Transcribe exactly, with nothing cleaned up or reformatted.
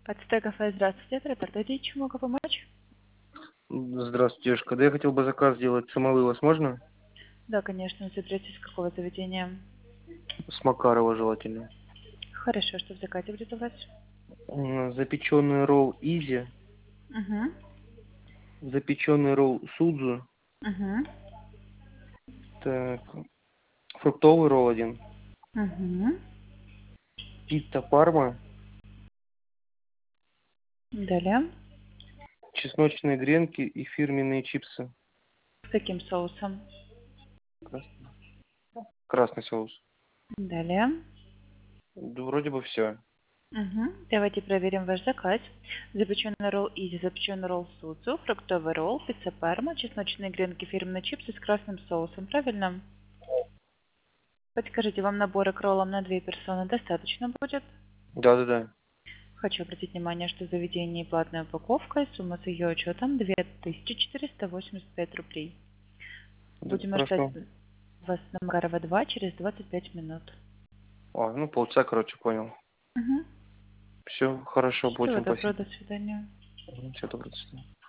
Подстэ кафе, здравствуйте, оператор Д, чем могу помочь? Здравствуйте, девушка. Да я хотел бы заказ сделать самовывоз, можно? Да, конечно, заберете из какого заведения. С Макарова желательно. Хорошо, что в заказе будет у вас? М, Запеченный ролл Изи, Угу. запеченный ролл Судзу, Угу. так, фруктовый ролл один, Угу. пицца Парма, Далее. чесночные гренки и фирменные чипсы. С каким соусом? Красный, красный соус. Далее. Да вроде бы все. Угу. Давайте проверим ваш заказ. Запеченный ролл Изи, запеченный ролл Судзу, фруктовый ролл, пицца Парма, чесночные гренки, фирменные чипсы с красным соусом. Правильно? Подскажите, вам набора к роллам на две персоны достаточно будет? Да-да-да. Хочу обратить внимание, что в заведении платная упаковка и сумма с ее учетом две тысячи четыреста восемьдесят пять рублей. Да, Будем ждать хорошо. вас на Макарова два через двадцать пять минут. А, ну полчаса, короче, понял. Угу. Все, хорошо, Всего очень доброго, спасибо. до свидания. Все, доброго. До свидания.